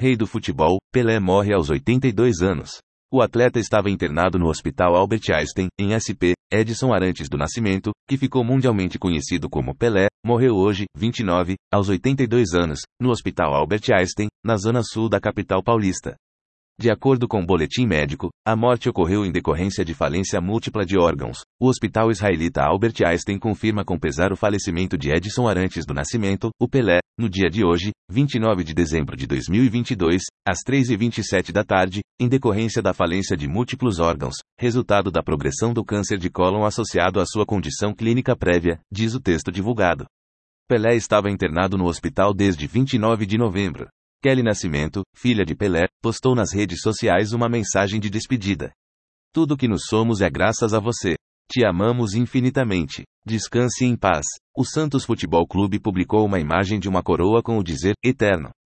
Rei do futebol, Pelé morre aos 82 anos. O atleta estava internado no Hospital Albert Einstein, em SP. Edson Arantes do Nascimento, que ficou mundialmente conhecido como Pelé, morreu hoje, 29, aos 82 anos, no Hospital Albert Einstein, na zona sul da capital paulista. De acordo com o boletim médico, a morte ocorreu em decorrência de falência múltipla de órgãos. O hospital israelita Albert Einstein confirma com pesar o falecimento de Edson Arantes do Nascimento, o Pelé, no dia de hoje, 29 de dezembro de 2022, às 3h27 da tarde, em decorrência da falência de múltiplos órgãos, resultado da progressão do câncer de cólon associado à sua condição clínica prévia, diz o texto divulgado. Pelé estava internado no hospital desde 29 de novembro. Kelly Nascimento, filha de Pelé, postou nas redes sociais uma mensagem de despedida. Tudo que nos somos é graças a você. Te amamos infinitamente. Descanse em paz. O Santos Futebol Clube publicou uma imagem de uma coroa com o dizer, eterno.